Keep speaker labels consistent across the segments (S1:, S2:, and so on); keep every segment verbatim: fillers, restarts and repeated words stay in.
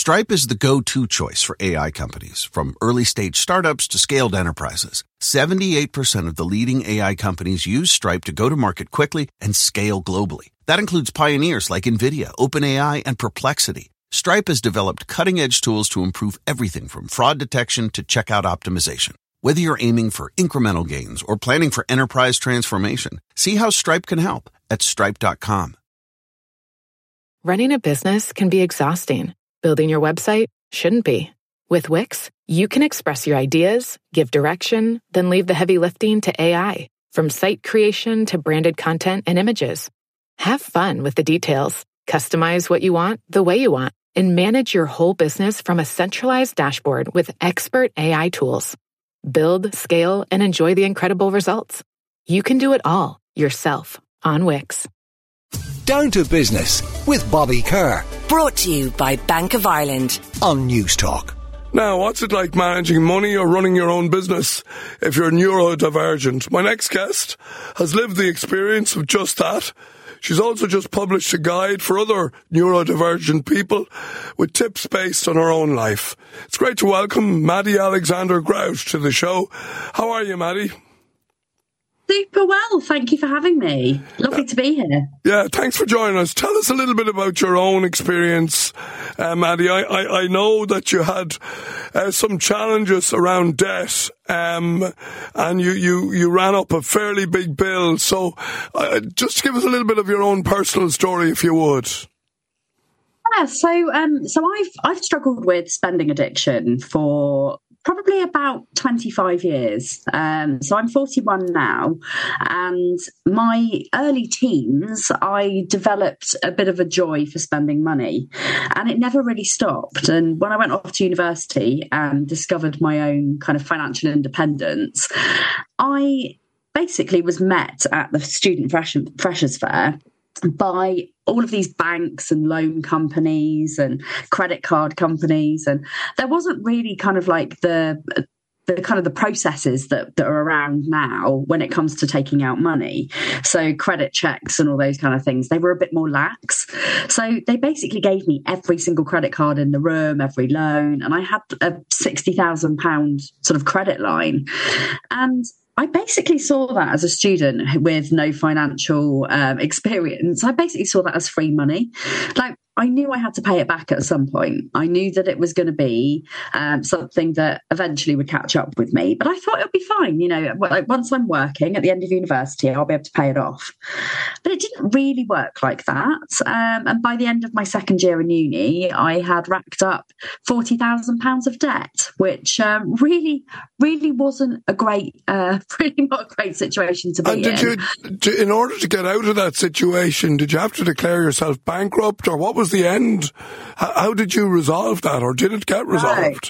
S1: Stripe is the go-to choice for A I companies, from early-stage startups to scaled enterprises. seventy-eight percent of the leading A I companies use Stripe to go to market quickly and scale globally. That includes pioneers like NVIDIA, OpenAI, and Perplexity. Stripe has developed cutting-edge tools to improve everything from fraud detection to checkout optimization. Whether you're aiming for incremental gains or planning for enterprise transformation, see how Stripe can help at stripe dot com.
S2: Running a business can be exhausting. Building your website shouldn't be. With Wix, you can express your ideas, give direction, then leave the heavy lifting to A I, from site creation to branded content and images. Have fun with the details. Customize what you want the way you want, and manage your whole business from a centralized dashboard with expert A I tools. Build, scale, and enjoy the incredible results. You can do it all yourself on Wix.
S3: Down to Business with Bobby Kerr.
S4: Brought to you by Bank of Ireland
S3: on News Talk.
S5: Now, what's it like managing money or running your own business if you're neurodivergent? My next guest has lived the experience of just that. She's also just published a guide for other neurodivergent people with tips based on her own life. It's great to welcome Maddie Alexander Grouch to the show. How are you, Maddie?
S6: Super well. Thank you for having me. Lovely to be here.
S5: Yeah, thanks for joining us. Tell us a little bit about your own experience, uh, Maddie. I, I, I know that you had uh, some challenges around debt, um, and you, you, you ran up a fairly big bill. So uh, just give us a little bit of your own personal story, if you would.
S6: Yeah, so um, so I've I've struggled with spending addiction for probably about twenty-five years. Um, so I'm forty-one now, and my early teens, I developed a bit of a joy for spending money, and it never really stopped. And when I went off to university and discovered my own kind of financial independence, I basically was met at the Student Fresh- Freshers Fair by all of these banks and loan companies and credit card companies, and there wasn't really kind of like the the kind of the processes that, that are around now when it comes to taking out money. So credit checks and all those kind of things, they were a bit more lax. So they basically gave me every single credit card in the room, every loan, and I had a sixty thousand pounds sort of credit line. And I basically saw that as a student with no financial um, experience. I basically saw that as free money. Like, I knew I had to pay it back at some point. I knew that it was going to be um, something that eventually would catch up with me, but I thought it would be fine. You know, like once I'm working at the end of university, I'll be able to pay it off. But it didn't really work like that. Um, and by the end of my second year in uni, I had racked up forty thousand pounds of debt, which um, really, really wasn't a great, uh, really not a great situation to be
S5: and did
S6: in.
S5: You, in order to get out of that situation, did you have to declare yourself bankrupt, or what was the end? How, how did you resolve that, or did it get resolved?
S6: Right.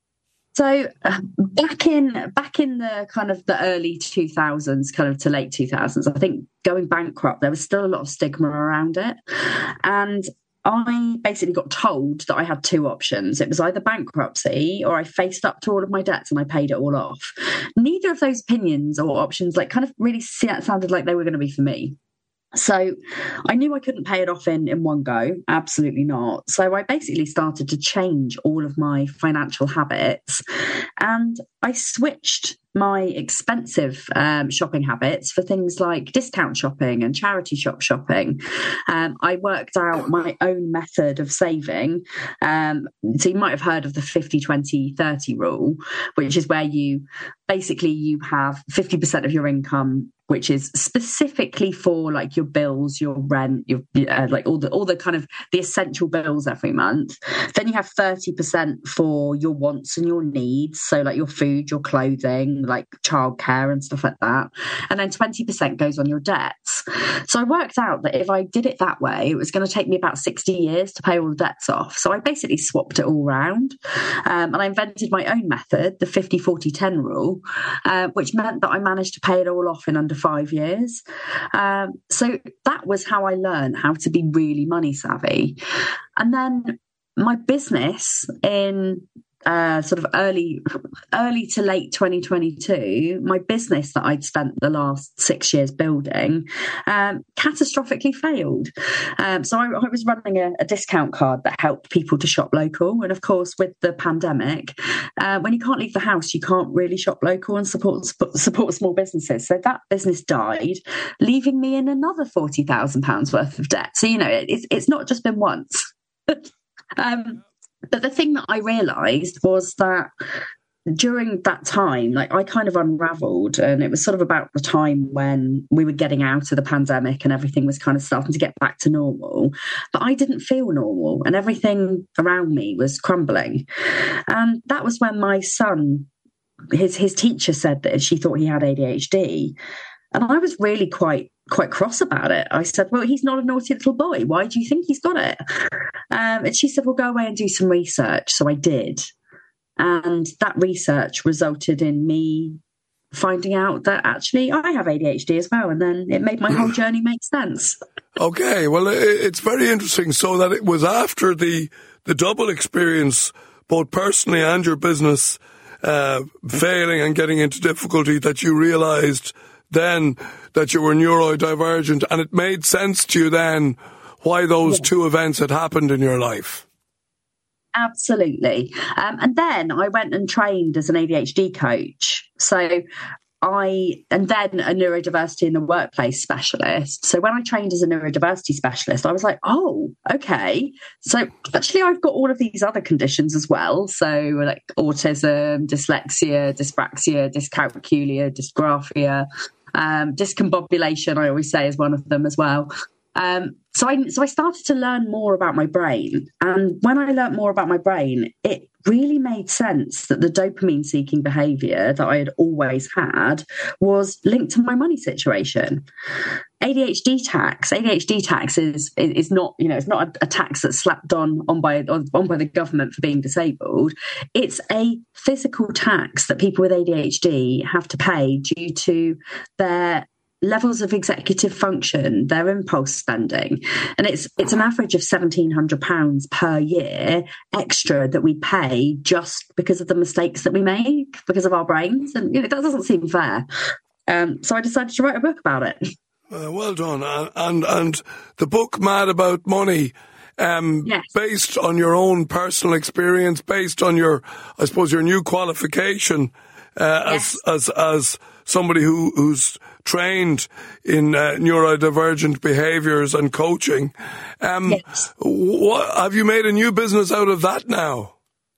S6: So uh, back in back in the kind of the early two thousands, kind of to late two thousands, I think going bankrupt, there was still a lot of stigma around it. And I basically got told that I had two options. It was either bankruptcy or I faced up to all of my debts and I paid it all off. Neither of those opinions or options like kind of really sounded like they were going to be for me. So I knew I couldn't pay it off in, in one go. Absolutely not. So I basically started to change all of my financial habits, and I switched my expensive um, shopping habits for things like discount shopping and charity shop shopping. Um, I worked out my own method of saving. Um, so you might have heard of the fifty twenty thirty rule, which is where you basically you have fifty percent of your income, which is specifically for like your bills, your rent, your uh, like all the all the kind of the essential bills every month. Then you have thirty percent for your wants and your needs, so like your food, your clothing, like childcare and stuff like that. And then twenty percent goes on your debts. So I worked out that if I did it that way, it was going to take me about sixty years to pay all the debts off. So I basically swapped it all around, um, and I invented my own method, the fifty forty ten rule, uh, which meant that I managed to pay it all off in under five years. Um, so that was how I learned how to be really money savvy. And then my business in uh, sort of early, early to late twenty twenty-two, my business that I'd spent the last six years building um, catastrophically failed. Um, so I, I was running a, a discount card that helped people to shop local. And of course, with the pandemic, uh, when you can't leave the house, you can't really shop local and support support small businesses. So that business died, leaving me in another forty thousand pounds worth of debt. So, you know, it, it's, it's not just been once. um, But the thing that I realised was that during that time, like I kind of unravelled, and it was sort of about the time when we were getting out of the pandemic and everything was kind of starting to get back to normal. But I didn't feel normal, and everything around me was crumbling. And that was when my son, his his teacher said that she thought he had A D H D. And I was really quite quite cross about it. I said, well, he's not a naughty little boy. Why do you think he's got it? Um, and she said, well, go away and do some research. So I did. And that research resulted in me finding out that actually I have A D H D as well. And then it made my whole journey make sense.
S5: Okay, well, it's very interesting. So that it was after the, the double experience, both personally and your business, uh, failing and getting into difficulty, that you realised then that you were neurodivergent, and it made sense to you then why those yeah. two events had happened in your life.
S6: Absolutely. Um, and then I went and trained as an A D H D coach. So I, and then a neurodiversity in the workplace specialist. So when I trained as a neurodiversity specialist, I was like, oh, okay. So actually I've got all of these other conditions as well. So like autism, dyslexia, dyspraxia, dyscalculia, dysgraphia, um, discombobulation, I always say, is one of them as well. Um, so I so I started to learn more about my brain. And when I learned more about my brain, it really made sense that the dopamine-seeking behaviour that I had always had was linked to my money situation. A D H D tax, A D H D tax is is not, you know, it's not a, a tax that's slapped on on by on by the government for being disabled. It's a physical tax that people with A D H D have to pay due to their levels of executive function, their impulse spending. And it's it's an average of seventeen hundred pounds per year extra that we pay just because of the mistakes that we make, because of our brains. And you know, that doesn't seem fair. Um, so I decided to write a book about it.
S5: Uh, well done. And, and and the book, Mad About Money, um, yes. based on your own personal experience, based on your, I suppose, your new qualification uh, yes. as, as, as somebody who, who's trained in uh, neurodivergent behaviours and coaching. Um, yes. what, have you made a new business out of that now?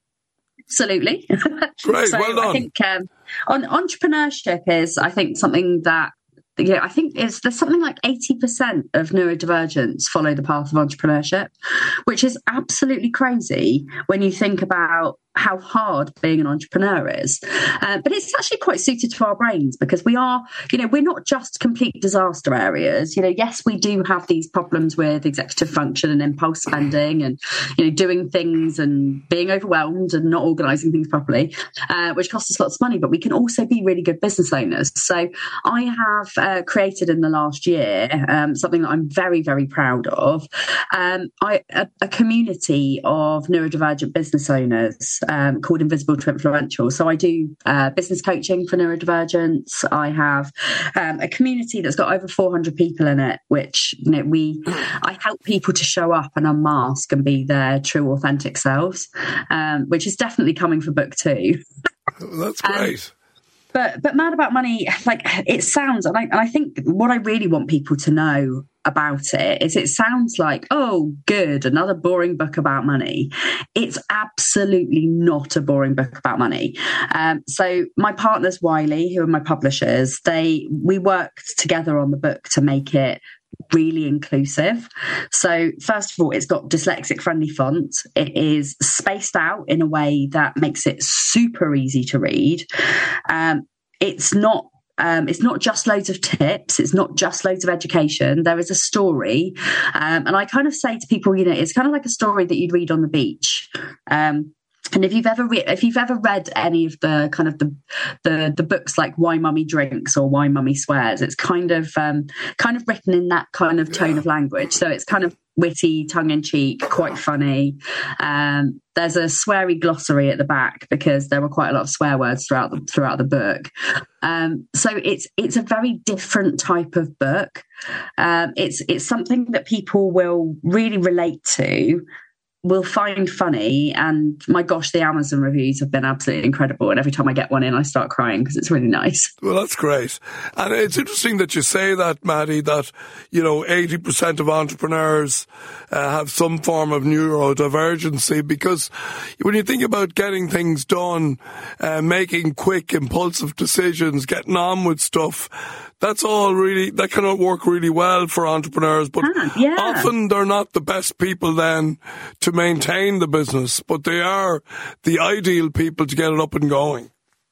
S6: Absolutely.
S5: Great,
S6: so
S5: well done.
S6: I think um, on entrepreneurship is, I think, something that, yeah, I think it's, there's something like eighty percent of neurodivergents follow the path of entrepreneurship, which is absolutely crazy when you think about how hard being an entrepreneur is. Uh, but it's actually quite suited to our brains because we are, you know, we're not just complete disaster areas. You know, yes, we do have these problems with executive function and impulse spending and, you know, doing things and being overwhelmed and not organising things properly, uh, which costs us lots of money, but we can also be really good business owners. So I have uh, created in the last year um, something that I'm very, very proud of, um, I, a, a community of neurodivergent business owners Um, called Invisible to Influential. So I do uh, business coaching for neurodivergents. I have um, a community that's got over four hundred people in it, which, you know, we I help people to show up and unmask and be their true, authentic selves, um, which is definitely coming for book two.
S5: That's great. Um,
S6: but but Mad About Money, like it sounds, and I, and I think what I really want people to know about it is it sounds like, oh, good, another boring book about money. It's absolutely not a boring book about money. Um, so my partners, Wiley, who are my publishers, they we worked together on the book to make it really inclusive. So first of all, it's got dyslexic friendly font. It is spaced out in a way that makes it super easy to read. Um, it's not Um, it's not just loads of tips. It's not just loads of education. There is a story. Um, and I kind of say to people, you know, it's kind of like a story that you'd read on the beach. Um, And if you've ever re- if you've ever read any of the kind of the the, the books like Why Mummy Drinks or Why Mummy Swears, it's kind of um, kind of written in that kind of tone of language. So it's kind of witty, tongue in cheek, quite funny. Um, there's a sweary glossary at the back because there were quite a lot of swear words throughout the throughout the book. Um, so it's it's a very different type of book. Um, it's it's something that people will really relate to, will find funny, and my gosh, the Amazon reviews have been absolutely incredible, and every time I get one in I start crying because it's really nice.
S5: Well, that's great. And it's interesting that you say that, Maddie, that, you know, eighty percent of entrepreneurs uh, have some form of neurodivergency, because when you think about getting things done, uh, making quick, impulsive decisions, getting on with stuff, that's all really, that cannot work really well for entrepreneurs. But
S6: ah, yeah.
S5: often they're not the best people then to maintain the business, but they are the ideal people to get it up and going.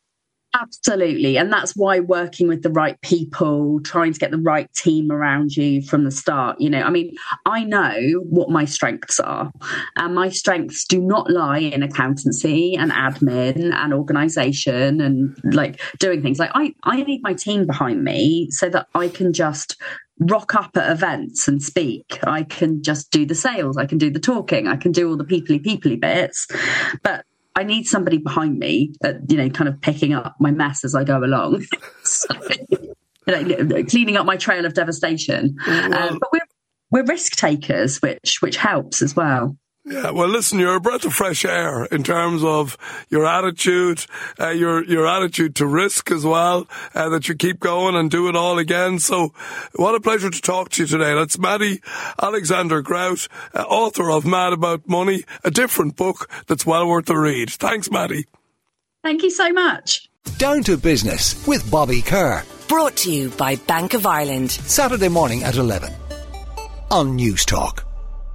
S6: Absolutely. And that's why working with the right people, trying to get the right team around you from the start, you know, I mean, I know what my strengths are, and my strengths do not lie in accountancy and admin and organization and like doing things. Like I, I need my team behind me so that I can just rock up at events and speak. I can just do the sales. I can do the talking. I can do all the peoply peoply bits. But I need somebody behind me that, you know, kind of picking up my mess as I go along. So, you know, cleaning up my trail of devastation. Well, um, but we're we're risk takers, which which helps as well.
S5: Yeah, well, listen, you're a breath of fresh air in terms of your attitude, uh, your your attitude to risk as well, uh, that you keep going and do it all again. So what a pleasure to talk to you today. That's Maddie Alexander Grout, uh, author of Mad About Money, a different book that's well worth a read. Thanks, Maddie.
S6: Thank you so much.
S3: Down to Business with Bobby Kerr.
S4: Brought to you by Bank of Ireland.
S3: Saturday morning at eleven on News Talk.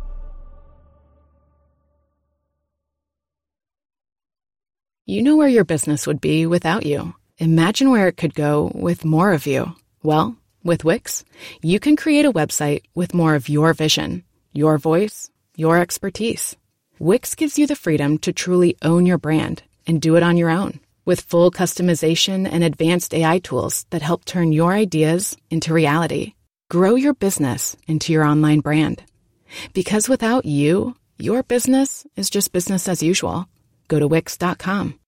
S2: You know where your business would be without you. Imagine where it could go with more of you. Well, with Wix, you can create a website with more of your vision, your voice, your expertise. Wix gives you the freedom to truly own your brand and do it on your own, with full customization and advanced A I tools that help turn your ideas into reality. Grow your business into your online brand. Because without you, your business is just business as usual. Go to Wix dot com.